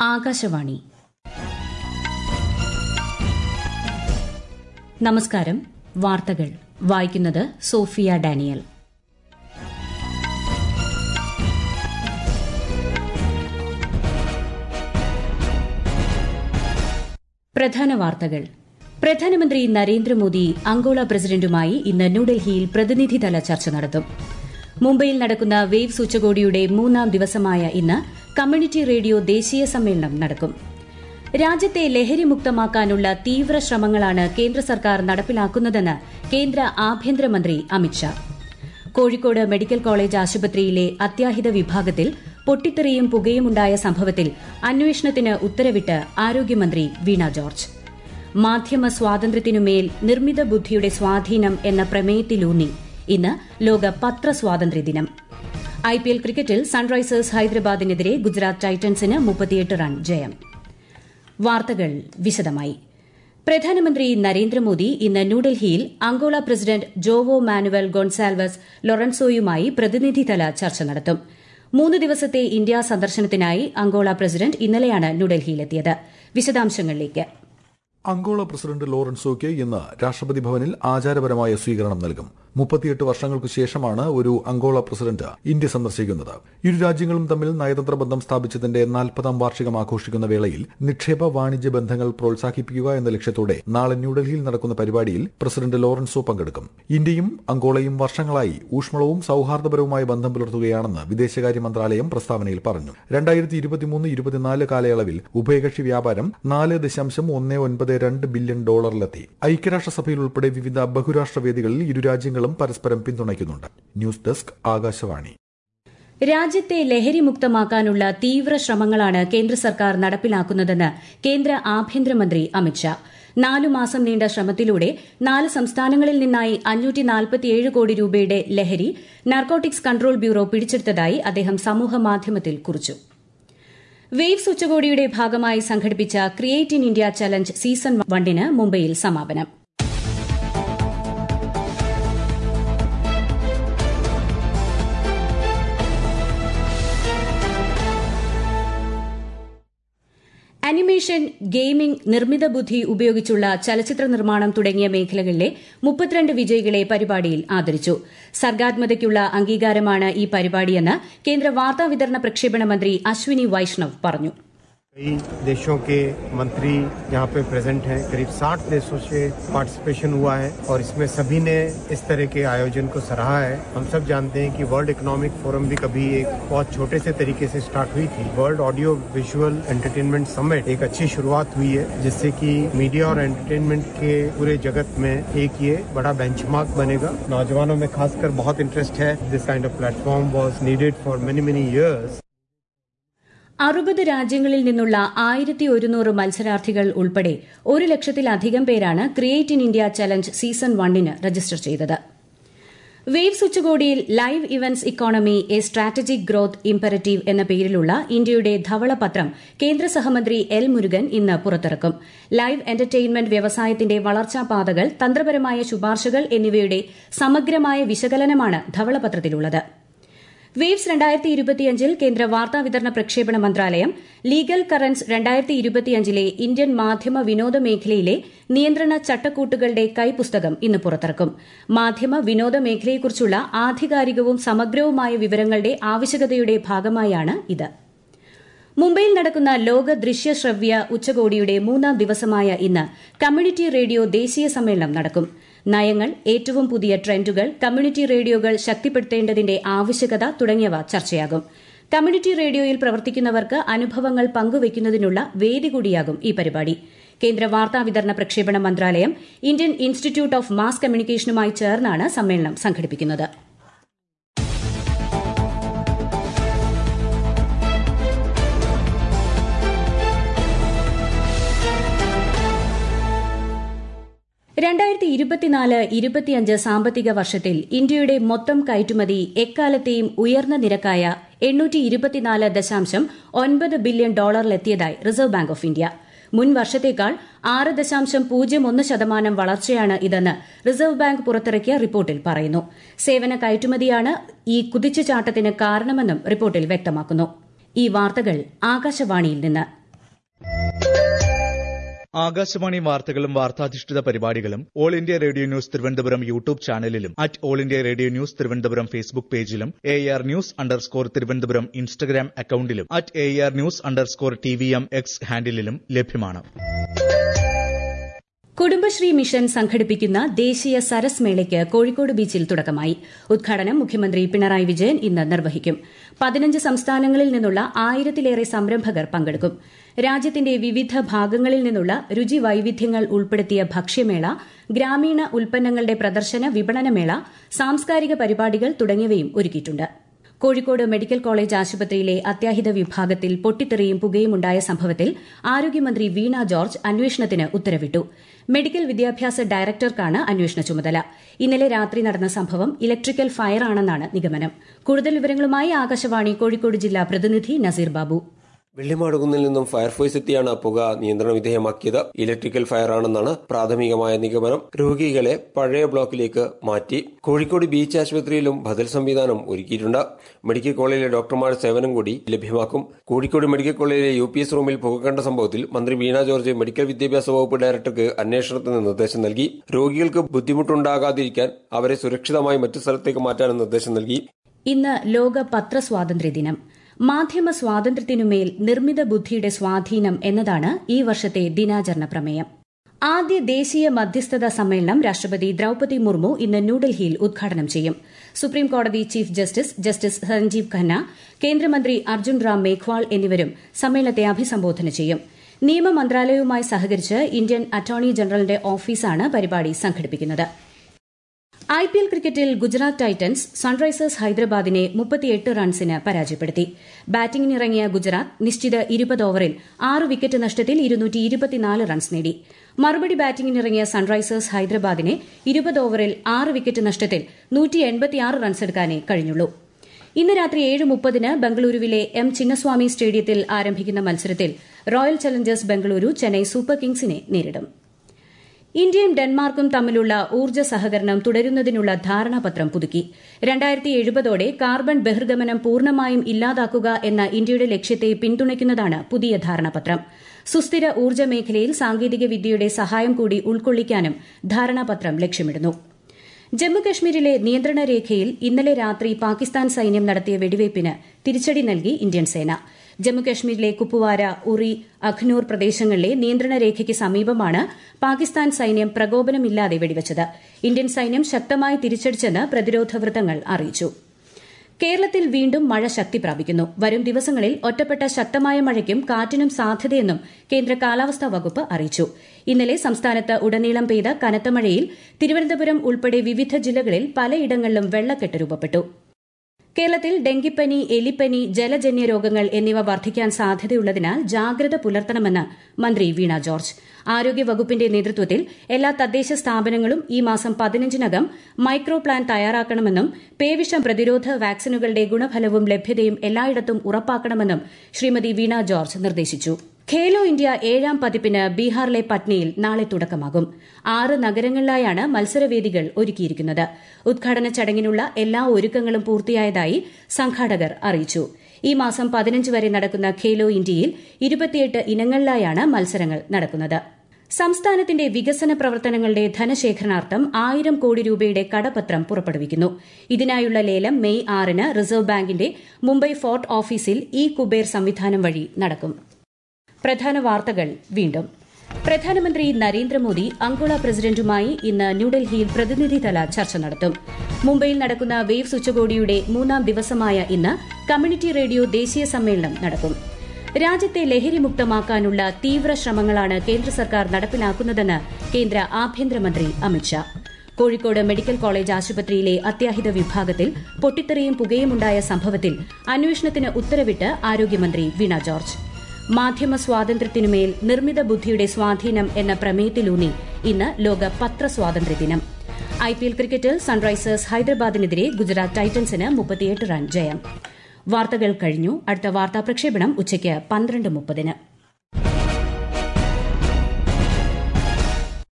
ആകാശവാണി. നമസ്കാരം. വാർത്തകൾ വായിക്കുന്നത് സോഫിയ ഡാനിയൽ. പ്രധാന വാർത്തകൾ. പ്രധാനമന്ത്രി നരേന്ദ്രമോദി അംഗോള പ്രസിഡന്റുമായി ഇന്ന് ന്യൂഡൽഹിയിൽ പ്രതിനിധിതല ചർച്ച നടത്തും. മുംബൈയിൽ നടക്കുന്ന വേവ്സ് ഉച്ചകോടിയുടെ 3ാം ദിവസമായ ഇന്ന് കമ്മ്യൂണിറ്റി റേഡിയോ ദേശീയ സമ്മേളനം നടക്കും. രാജ്യത്തെ ലഹരിമുക്തമാക്കാനുള്ള തീവ്ര ശ്രമങ്ങളാണ് കേന്ദ്ര സർക്കാർ നടപ്പിലാക്കുന്നതെന്ന് കേന്ദ്ര ആഭ്യന്തരമന്ത്രി അമിത്ഷാ. കോഴിക്കോട് മെഡിക്കൽ കോളേജ് ആശുപത്രിയിലെ അത്യാഹിത വിഭാഗത്തിൽ പൊട്ടിത്തെറിയും പുകയുമുണ്ടായ സംഭവത്തിൽ അന്വേഷണത്തിന് ഉത്തരവിട്ട് ആരോഗ്യമന്ത്രി വീണ ജോർജ്. മാധ്യമ സ്വാതന്ത്ര്യത്തിനുമേൽ നിർമ്മിത ബുദ്ധിയുടെ സ്വാധീനം എന്ന പ്രമേയത്തിലൂന്നി ഇന്ന് ലോക പത്രസ്വാതന്ത്ര്യ ദിനം. ഐപിഎൽ ക്രിക്കറ്റിൽ സൺറൈസേഴ്സ് ഹൈദരാബാദിനെതിരെ ഗുജറാത്ത് ടൈറ്റൻസിന് 38 റൺ ജയം. വാർത്തകൾ വിശദമായി. പ്രധാനമന്ത്രി നരേന്ദ്രമോദി ഇന്ന് ന്യൂഡൽഹിയിൽ Angola president Joao manual Gonsalves ലൊറൻസോയുമായി പ്രതിനിധിതല ചർച്ച നടത്തും. 3 ദിവസത്തെ ഇന്ത്യാ സന്ദർശനത്തിനായി അംഗോള പ്രസിഡന്റ് ഇന്നലെയാണ് ന്യൂഡൽഹിയിലെത്തിയത്. വിശദാംശങ്ങളിലേക്ക്. അംഗോള പ്രസിഡന്റ് ലോറൻസോയ്ക്ക് ഇന്ന് രാഷ്ട്രപതി ഭവനിൽ ആചാരപരമായ സ്വീകരണം നൽകും. 38 വർഷങ്ങൾക്കു ശേഷമാണ് ഒരു അംഗോള പ്രസിഡന്റ് ഇന്ത്യ സന്ദർശിക്കുന്നത്. ഇരു രാജ്യങ്ങളും തമ്മിൽ നയതന്ത്ര ബന്ധം സ്ഥാപിച്ചതിന്റെ 40ാം വാർഷികം ആഘോഷിക്കുന്ന വേളയിൽ നിക്ഷേപ വാണിജ്യ ബന്ധങ്ങൾ പ്രോത്സാഹിപ്പിക്കുക എന്ന ലക്ഷ്യത്തോടെ നാളെ ന്യൂഡൽഹിയിൽ നടക്കുന്ന പരിപാടിയിൽ പ്രസിഡന്റ് ലോറൻസോ പങ്കെടുക്കും. ഇന്ത്യയും അംഗോളയും വർഷങ്ങളായി ഊഷ്മളവും സൌഹാർദ്ദപരവുമായ ബന്ധം പുലർത്തുകയാണെന്ന് വിദേശകാര്യ മന്ത്രാലയം പ്രസ്താവനയിൽ പറഞ്ഞു. 2023-24 കാലയളവിൽ ഉഭയകക്ഷി വ്യാപാരം $4.192 ബില്യൺ ഐക്യരാഷ്ട്രസഭയിൽ ഉൾപ്പെടെ വിവിധ ബഹുരാഷ്ട്ര വേദികളിൽ ഇരു രാജ്യങ്ങളും പരസ്പരം പിന്തുണയ്ക്കുന്നുണ്ട്. News desk Akashvani. രാജ്യത്തെ ലഹരിമുക്തമാക്കാനുള്ള തീവ്ര ശ്രമങ്ങളാണ് കേന്ദ്ര സർക്കാർ നടപ്പിലാക്കുന്നതെന്ന് കേന്ദ്ര ആഭ്യന്തരമന്ത്രി അമിത്ഷാ. 4 മാസം നീണ്ട ശ്രമത്തിലൂടെ 4 സംസ്ഥാനങ്ങളിൽ നിന്നായി 547 കോടി രൂപയുടെ ലഹരി നാർക്കോട്ടിക്സ് കൺട്രോൾ ബ്യൂറോ പിടിച്ചെടുത്തതായി അദ്ദേഹം സമൂഹമാധ്യമത്തിൽ കുറിച്ചു. വേവ്സ് ഉച്ചകോടിയുടെ ഭാഗമായി സംഘടിപ്പിച്ച create in India challenge season 1 മുംബൈയിൽ സമാപനം. അനിമേഷൻ, ഗെയിമിംഗ്, നിർമ്മിത ബുദ്ധി ഉപയോഗിച്ചുള്ള ചലച്ചിത്ര നിർമ്മാണം തുടങ്ങിയ മേഖലകളിലെ 32 വിജയികളെ പരിപാടിയിൽ ആദരിച്ചു. സർഗാത്മകതയ്ക്കുള്ള അംഗീകാരമാണ് ഈ പരിപാടിയെന്ന് കേന്ദ്ര വാർത്താവിതരണ പ്രക്ഷേപണ മന്ത്രി അശ്വിനി വൈഷ്ണവ് പറഞ്ഞു. कई देशों के मंत्री यहाँ पे प्रेजेंट हैं. करीब 60 देशों से पार्टिसिपेशन हुआ है और इसमें सभी ने इस तरह के आयोजन को सराहा है. हम सब जानते हैं कि वर्ल्ड इकोनॉमिक फोरम भी कभी एक बहुत छोटे से तरीके से स्टार्ट हुई थी. World audio visual entertainment summit एक अच्छी शुरुआत हुई है जिससे कि मीडिया और एंटरटेनमेंट के पूरे जगत में एक ये बड़ा बेंचमार्क बनेगा. नौजवानों में खासकर बहुत इंटरेस्ट है. This kind of platform was needed for many years. 60 രാജ്യങ്ങളിൽ നിന്നുള്ള 1100 മത്സരാർത്ഥികൾ ഉൾപ്പെടെ 1 ലക്ഷത്തിലധികം പേരാണ് create in India challenge season 1 register ചെയ്തത്. വേവ്സ് ഉച്ചകോടിയിൽ live events economy a strategic growth imperative എന്ന പേരിലുള്ള ഇന്ത്യയുടെ ധവളപത്രം കേന്ദ്ര സഹമന്ത്രി എൽ മുരുകൻ ഇന്ന് പുറത്തിറക്കും. ലൈവ് എന്റർടൈൻമെന്റ് വ്യവസായത്തിന്റെ വളർച്ചാ പാതകൾ, തന്ത്രപരമായ ശുപാർശകൾ എന്നിവയുടെ സമഗ്രമായ വിശകലനമാണ് ധവളപത്രത്തിലുള്ളത്. വേവ്സ് 2025 കേന്ദ്ര വാർത്താവിതരണ പ്രക്ഷേപണ മന്ത്രാലയം ലീഗൽ കറൻസ് 2025 ഇന്ത്യൻ മാധ്യമ വിനോദ മേഖലയിലെ നിയന്ത്രണ ചട്ടക്കൂട്ടുകളുടെ കൈപ്പുസ്തകം ഇന്ന് പുറത്തിറക്കും. മാധ്യമ വിനോദ മേഖലയെക്കുറിച്ചുള്ള ആധികാരികവും സമഗ്രവുമായ വിവരങ്ങളുടെ ആവശ്യകതയുടെ ഭാഗമായാണ് ഇത്. മുംബൈയിൽ നടക്കുന്ന ലോക ദൃശ്യ ശ്രവ്യ ഉച്ചകോടിയുടെ 3ാം ദിവസമായ ഇന്ന് കമ്മ്യൂണിറ്റി റേഡിയോ ദേശീയ സമ്മേളനം നടക്കും. നയങ്ങൾ, ഏറ്റവും പുതിയ ട്രെൻഡുകൾ, കമ്മ്യൂണിറ്റി റേഡിയോകൾ ശക്തിപ്പെടുത്തേണ്ടതിന്റെ ആവശ്യകത തുടങ്ങിയവ ചർച്ചയാകും. കമ്മ്യൂണിറ്റി റേഡിയോയിൽ പ്രവർത്തിക്കുന്നവർക്ക് അനുഭവങ്ങൾ പങ്കുവയ്ക്കുന്നതിനുള്ള വേദി കൂടിയാകും ഈ പരിപാടി. കേന്ദ്ര വാർത്താവിതരണ പ്രക്ഷേപണ മന്ത്രാലയം ഇന്ത്യൻ ഇൻസ്റ്റിറ്റ്യൂട്ട് ഓഫ് മാസ് കമ്മ്യൂണിക്കേഷനുമായി ചേർന്നാണ് സമ്മേളനം സംഘടിപ്പിക്കുന്നത്. സാമ്പത്തിക വർഷത്തിൽ ഇന്ത്യയുടെ മൊത്തം കയറ്റുമതി എക്കാലത്തെയും ഉയർന്ന നിരക്കായ $824.9 ബില്യൺ എത്തിയതായി റിസർവ് ബാങ്ക് ഓഫ് ഇന്ത്യ. മുൻ വർഷത്തേക്കാൾ 6.01% വളർച്ചയാണ് ഇതെന്ന് റിസർവ് ബാങ്ക് പുറത്തിറക്കിയ റിപ്പോർട്ടിൽ പറയുന്നു. സേവന കയറ്റുമതിയാണ് ഈ കുതിച്ചുചാട്ടത്തിന് കാരണമെന്നും റിപ്പോർട്ടിൽ വ്യക്തമാക്കുന്നു. ഈ വാർത്തകൾ ആകാശവാണിയിൽ നിന്ന്. ആകാശവാണി വാർത്തകളും വാർത്താധിഷ്ഠിത പരിപാടികളും all India radio news Thiruvananthapuram YouTube ചാനലിലും @all India radio news Thiruvananthapuram Facebook പേജിലും ARnews_തിരുവനന്തപുരം ഇൻസ്റ്റഗ്രാം അക്കൌണ്ടിലും @ARnews_TVM X ഹാൻഡിലും ലഭ്യമാണ്. കുടുംബശ്രീ മിഷൻ സംഘടിപ്പിക്കുന്ന ദേശീയ സരസ് മേളയ്ക്ക് കോഴിക്കോട് ബീച്ചിൽ തുടക്കമായി. ഉദ്ഘാടനം മുഖ്യമന്ത്രി പിണറായി വിജയൻ ഇന്ന് നിർവഹിക്കും. 15 സംസ്ഥാനങ്ങളിൽ നിന്നുള്ള 1000-ലേറെ സംരംഭകർ പങ്കെടുക്കും. രാജ്യത്തിന്റെ വിവിധ ഭാഗങ്ങളിൽ നിന്നുള്ള രുചി വൈവിധ്യങ്ങൾ ഉൾപ്പെടുത്തിയ ഭക്ഷ്യമേള, ഗ്രാമീണ ഉൽപ്പന്നങ്ങളുടെ പ്രദർശന വിപണനമേള, സാംസ്കാരിക പരിപാടികൾ തുടങ്ങിയവയും ഒരുക്കിയിട്ടുണ്ട്. കോഴിക്കോട് മെഡിക്കൽ കോളേജ് ആശുപത്രിയിലെ അത്യാഹിത വിഭാഗത്തിൽ പൊട്ടിത്തെറിയും പുകയുമുണ്ടായ സംഭവത്തിൽ ആരോഗ്യമന്ത്രി വീണ ജോർജ് അന്വേഷണത്തിന് ഉത്തരവിട്ടു. മെഡിക്കൽ വിദ്യാഭ്യാസ ഡയറക്ടർക്കാണ് അന്വേഷണ ചുമതല. ഇന്നലെ രാത്രി നടന്ന സംഭവം ഇലക്ട്രിക്കൽ ഫയറാണെന്നാണ് നിഗമനം. കൂടുതൽ വിവരങ്ങളുമായി ആകാശവാണി കോഴിക്കോട് ജില്ലാ പ്രതിനിധി നസീർ ബാബു. വെള്ളിമാടുകുന്നിൽ നിന്നും ഫയർഫോഴ്സ് എത്തിയാണ് പുക നിയന്ത്രണ വിധേയമാക്കിയത്. ഇലക്ട്രിക്കൽ ഫയറാണെന്നാണ് പ്രാഥമികമായ നിഗമനം. രോഗികളെ പഴയ ബ്ലോക്കിലേക്ക് മാറ്റി. കോഴിക്കോട് ബീച്ച് ആശുപത്രിയിലും ബദൽ സംവിധാനം ഒരുക്കിയിട്ടുണ്ട്. മെഡിക്കൽ കോളേജിലെ ഡോക്ടർമാരുടെ സേവനം കൂടി ലഭ്യമാക്കും. കോഴിക്കോട് മെഡിക്കൽ കോളേജിലെ UPS റൂമിൽ പുക കണ്ട സംഭവത്തിൽ മന്ത്രി വീണ ജോർജ് മെഡിക്കൽ വിദ്യാഭ്യാസ വകുപ്പ് ഡയറക്ടർക്ക് അന്വേഷണത്തിന് നിർദ്ദേശം നൽകി. രോഗികൾക്ക് ബുദ്ധിമുട്ടുണ്ടാകാതിരിക്കാൻ അവരെ സുരക്ഷിതമായി മറ്റു സ്ഥലത്തേക്ക് മാറ്റാനും നിർദ്ദേശം നൽകി. ഇന്ന് ലോക പത്രസ്വാതന്ത്ര്യ ദിനം. മാധ്യമ സ്വാതന്ത്ര്യത്തിനുമേൽ നിർമ്മിത ബുദ്ധിയുടെ സ്വാധീനം എന്നതാണ് ഈ വർഷത്തെ ദിനാചരണ പ്രമേയം. ആദ്യ ദേശീയ മധ്യസ്ഥത സമ്മേളനം രാഷ്ട്രപതി ദ്രൌപദി മുർമു ഇന്ന് ന്യൂഡൽഹിയിൽ ഉദ്ഘാടനം ചെയ്യും. സുപ്രീംകോടതി ചീഫ് ജസ്റ്റിസ് സഞ്ജീവ് ഖന്ന, കേന്ദ്രമന്ത്രി അർജുൻ റാം മേഘ്വാൾ എന്നിവരും സമ്മേളനത്തെ അഭിസംബോധന ചെയ്യും. നിയമ മന്ത്രാലയവുമായി സഹകരിച്ച് ഇന്ത്യൻ അറ്റോർണി ജനറലിന്റെ ഓഫീസാണ് പരിപാടി സംഘടിപ്പിക്കുന്നത്. IPL ക്രിക്കറ്റിൽ ഗുജറാത്ത് ടൈറ്റൻസ് സൺറൈസേഴ്സ് ഹൈദരാബാദിനെ 38 റൺസിന് പരാജയപ്പെടുത്തി. ബാറ്റിംഗിനിറങ്ങിയ ഗുജറാത്ത് നിശ്ചിത 20 ഓവറിൽ 6 വിക്കറ്റ് നഷ്ടത്തിൽ 224 റൺസ് നേടി. മറുപടി ബാറ്റിംഗിനിറങ്ങിയ സൺറൈസേഴ്സ് ഹൈദരാബാദിനെ 20 ഓവറിൽ 6 വിക്കറ്റ് നഷ്ടത്തിൽ 186 റൺസെടുക്കാനേ കഴിഞ്ഞുള്ളൂ. ഇന്ന് രാത്രി 7:30-ന് ബംഗളൂരുവിലെ M. ചിന്നസ്വാമി സ്റ്റേഡിയത്തിൽ ആരംഭിക്കുന്ന മത്സരത്തിൽ Royal Challengers Bengaluru Chennai Super കിങ്സിനെ നേരിടും. ഇന്ത്യയും ഡെൻമാർക്കും തമ്മിലുള്ള ഊർജ്ജ സഹകരണം തുടരുന്നതിനുള്ള ധാരണാപത്രം പുതുക്കി. 2070ഓടെ കാർബൺ ബഹിർഗമനം പൂർണ്ണമായും ഇല്ലാതാക്കുക എന്ന ഇന്ത്യയുടെ ലക്ഷ്യത്തെ പിന്തുണയ്ക്കുന്നതാണ് പുതിയ ധാരണാപത്രം. സുസ്ഥിര ഊർജ്ജ മേഖലയിൽ സാങ്കേതിക വിദ്യയുടെ സഹായം കൂടി ഉൾക്കൊള്ളിക്കാനും ധാരണാപത്രം ലക്ഷ്യമിടുന്നു. ജമ്മുകശ്മീരിലെ നിയന്ത്രണ രേഖയിൽ ഇന്നലെ രാത്രി പാകിസ്ഥാൻ സൈന്യം നടത്തിയ വെടിവയ്പിന് തിരിച്ചടി നൽകി ഇന്ത്യൻ സേന. ജമ്മുകശ്മീരിലെ കുപ്വാര, ഉറി, അഖ്നൂർ പ്രദേശങ്ങളിലെ നിയന്ത്രണ രേഖയ്ക്ക് സമീപമാണ് പാകിസ്ഥാൻ സൈന്യം പ്രകോപനമില്ലാതെ വെടിവച്ചത്. ഇന്ത്യൻ സൈന്യം ശക്തമായി തിരിച്ചടിച്ചെന്ന് പ്രതിരോധ വൃത്തങ്ങൾ അറിയിച്ചു. കേരളത്തിൽ വീണ്ടും മഴ ശക്തി പ്രാപിക്കുന്നു. വരും ദിവസങ്ങളിൽ ഒറ്റപ്പെട്ട ശക്തമായ മഴയ്ക്കും കാറ്റിനും സാധ്യതയെന്നും കേന്ദ്ര കാലാവസ്ഥാ വകുപ്പ് അറിയിച്ചു. ഇന്നലെ സംസ്ഥാനത്ത് ഉടനീളം പെയ്ത കനത്ത മഴയിൽ തിരുവനന്തപുരം ഉൾപ്പെടെ വിവിധ ജില്ലകളിൽ പലയിടങ്ങളിലും വെള്ളക്കെട്ട് രൂപപ്പെട്ടു. കേരളത്തിൽ ഡെങ്കിപ്പനി, എലിപ്പനി, ജലജന്യ രോഗങ്ങൾ എന്നിവ വർദ്ധിക്കാൻ സാധ്യതയുള്ളതിനാൽ ജാഗ്രത പുലർത്തണമെന്ന് മന്ത്രി വീണ ജോർജ്. ആരോഗ്യവകുപ്പിന്റെ നേതൃത്വത്തിൽ എല്ലാ തദ്ദേശ സ്ഥാപനങ്ങളും ഈ മാസം 15-നകം മൈക്രോ പ്ലാൻ തയ്യാറാക്കണമെന്നും പേവിഷം പ്രതിരോധ വാക്സിനുകളുടെ ഗുണഫലവും ലഭ്യതയും എല്ലായിടത്തും ഉറപ്പാക്കണമെന്നും ശ്രീമതി വീണ ജോർജ് നിർദ്ദേശിച്ചു. ഖേലോ ഇന്ത്യ 7ാം പതിപ്പിന് ബീഹാറിലെ പട്നയിൽ നാളെ തുടക്കമാകും. 6 നഗരങ്ങളിലായാണ് മത്സരവേദികൾ ഒരുക്കിയിരിക്കുന്നത്. ഉദ്ഘാടന ചടങ്ങിനുള്ള എല്ലാ ഒരുക്കങ്ങളും പൂർത്തിയായതായി സംഘാടകർ അറിയിച്ചു. ഈ മാസം 15 വരെ നടക്കുന്ന ഖേലോ ഇന്ത്യയിൽ 28 ഇനങ്ങളിലായാണ് മത്സരങ്ങൾ നടക്കുന്നത്. സംസ്ഥാനത്തിന്റെ വികസന പ്രവർത്തനങ്ങളുടെ ധനശേഖരണാർത്ഥം 1000 കോടി രൂപയുടെ കടപത്രം പുറപ്പെടുവിക്കുന്നു. ഇതിനായുള്ള ലേലം മെയ് 6-ന് റിസർവ് ബാങ്കിന്റെ മുംബൈ ഫോർട്ട് ഓഫീസിൽ കുബേർ സംവിധാനം വഴി നടക്കും. പ്രധാന വാർത്തകൾ വീണ്ടും. പ്രധാനമന്ത്രി നരേന്ദ്രമോദി അങ്കോള പ്രസിഡന്റുമായി ഇന്ന് ന്യൂഡൽഹിയിൽ പ്രതിനിധിതല ചർച്ച നടത്തും. മുംബൈയിൽ നടക്കുന്ന വേവ്സ് ഉച്ചകോടിയുടെ 3ാം ദിവസമായ ഇന്ന് കമ്മ്യൂണിറ്റി റേഡിയോ ദേശീയ സമ്മേളനം നടക്കും. രാജ്യത്തെ ലഹരിമുക്തമാക്കാനുള്ള തീവ്ര ശ്രമങ്ങളാണ് കേന്ദ്ര സർക്കാർ നടപ്പിലാക്കുന്നതെന്ന് കേന്ദ്ര ആഭ്യന്തരമന്ത്രി അമിത്ഷാ. കോഴിക്കോട് മെഡിക്കൽ കോളേജ് ആശുപത്രിയിലെ അത്യാഹിത വിഭാഗത്തിൽ പൊട്ടിത്തെറിയും പുകയുമുണ്ടായ സംഭവത്തിൽ അന്വേഷണത്തിന് ഉത്തരവിട്ട് ആരോഗ്യമന്ത്രി വീണ ജോർജ്. മാധ്യമ സ്വാതന്ത്ര്യത്തിനുമേൽ നിർമ്മിത ബുദ്ധിയുടെ സ്വാധീനം എന്ന പ്രമേയത്തിലൂന്നി ഇന്ന് ലോക പത്രസ്വാതന്ത്ര്യ ദിനം. IPL ക്രിക്കറ്റിൽ സൺറൈസേഴ്സ് ഹൈദരാബാദിനെതിരെ ഗുജറാത്ത് ടൈറ്റൻസിന് 38 റൺ ജയം. വാർത്തകൾ കഴിഞ്ഞു. അടുത്ത വാർത്താ പ്രക്ഷേപണം ഉച്ചയ്ക്ക് 12:30.